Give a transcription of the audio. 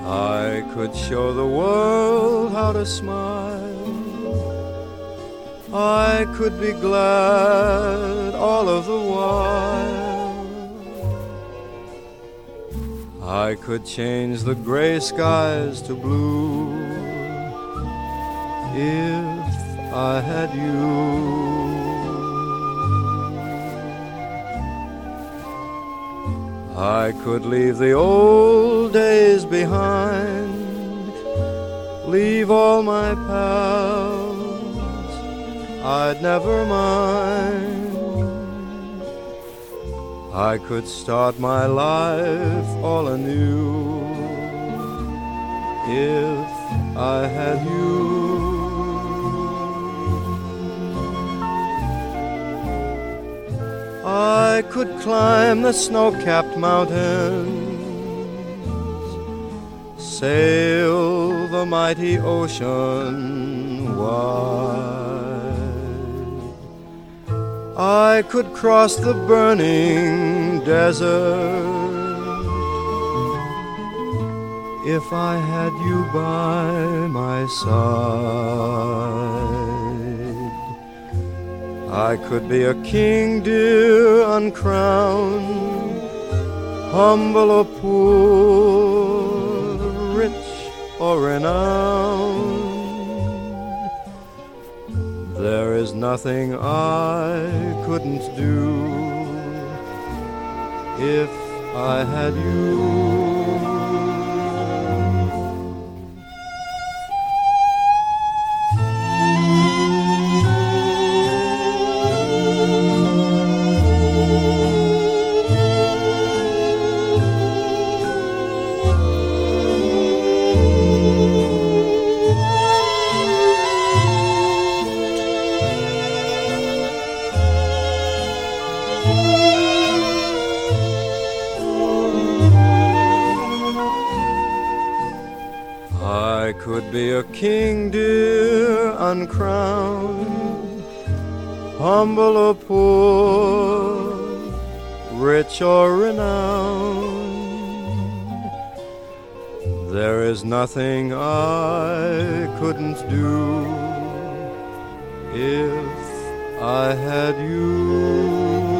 I could show the world how to smile. I could be glad all of the while. I could change the gray skies to blue if I had you. I could leave the old days behind, leave all my pals, I'd never mind. I could start my life all anew if I had you. I could climb the snow-capped mountains, sail the mighty ocean wide. I could cross the burning desert if I had you by my side. I could be a king, dear, uncrowned, humble or poor, rich or renowned. There is nothing I couldn't do if I had you. I could be a king, dear, uncrowned, humble or poor, rich or renowned. There is nothing I couldn't do if I had you.